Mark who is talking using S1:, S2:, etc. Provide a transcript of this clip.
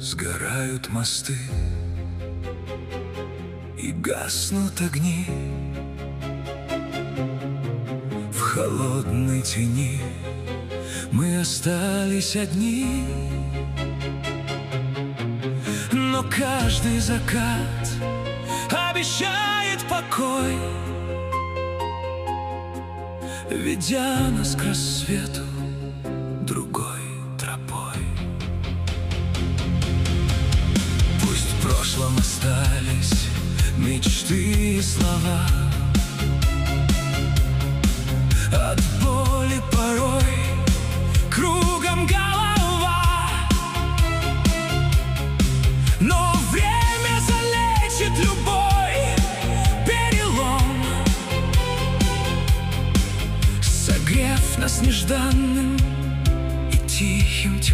S1: Сгорают мосты и гаснут огни. В холодной тени мы остались одни. Но каждый закат обещает покой, ведя нас к рассвету другой тропой. Пусть в прошлом остались мечты и слова, от боли порой кругом голова, но время залечит любой перелом, согрев нас нежданным и тихим теплом.